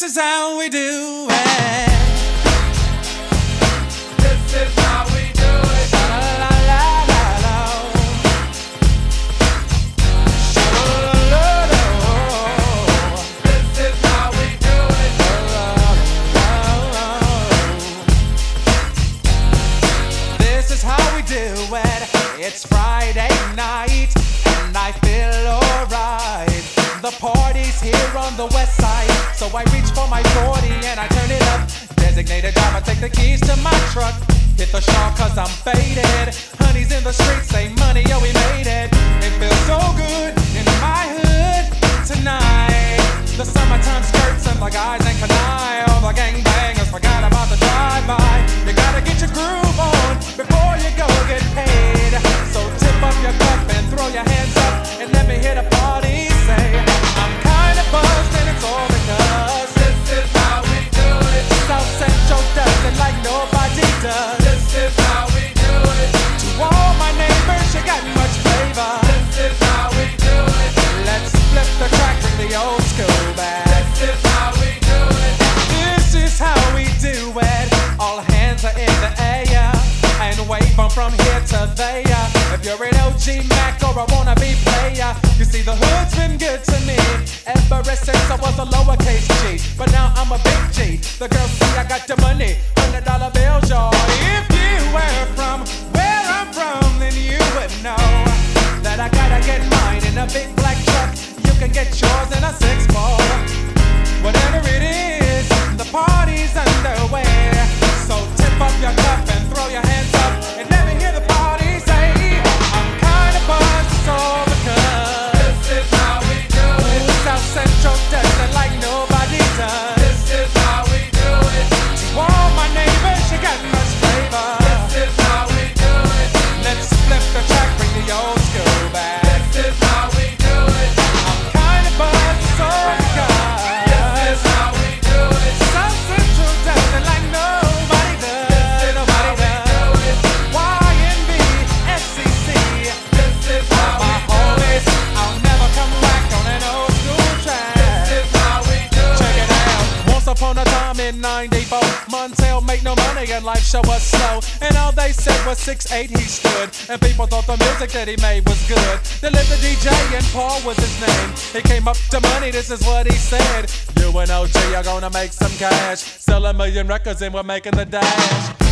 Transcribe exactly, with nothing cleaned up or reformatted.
This is how we do it. This is how we do it. Sha-la-la-la-la. Sha-la-la-la-la. This is how we do it. This is how we do it. It's Friday night and I feel alright. The party's here on the west side, so I reach for my forty and I turn it up. Designated driver, take the keys to my truck. Hit the shawl cause I'm faded. Honey's in the streets, say money, yo we made it. It feels so good in my hood tonight. The summertime skirts and the guys ain't canine. All the gangbangers forgot about the drive-by. You gotta get your groove on before you go get paid. So tip up your cup and throw your hands up and let me hear the party say, I'm kinda buzzed and it's all because This is how we do it. South Central does it like nobody does. This is how we do it. To all my neighbors, you got much flavor. This is how we do it. Let's flip the track, bring the old school back. This is how we do it. This is how we do it. All hands are in the air and wave from from here to there. If you're an O G Mac or a wannabe player, you see the hood's been good to me ever since I was a lowercase G. But now I'm a big G. The girls see I got the money, hundred dollar bills, y'all. If you were from where I'm from, then you would know that I gotta get mine in a big black truck. You can get yours in a six four. Whatever it is, the party's underway. So tip up your cup and throw your hands up and let me hear the party say, I'm kinda buzzed, it's all because This is how we do it. South Central does it like nobody does. This is how we do it. To all my neighbors, you got much flavor. This is how we do it. Let's flip the track, bring the old school back. This is how we do it. I'm kinda buzzed, it's all because This is how we do it. South Central does it like nobody does. This is Nobody how we does. do it. Y N B, S C C. This is All how my we do homies, it. I'll never come back on an old school track. This is how we do Check it. it out. Once upon a time in ninety-four, Montel made no money and life show was slow. And all they said was six eight he stood. And people thought the music that he made was good. They lived the D J and Paul was his name. He came up to money, this is what he said. You and O G are gonna make some cash. Sell a million records and we're making the dash.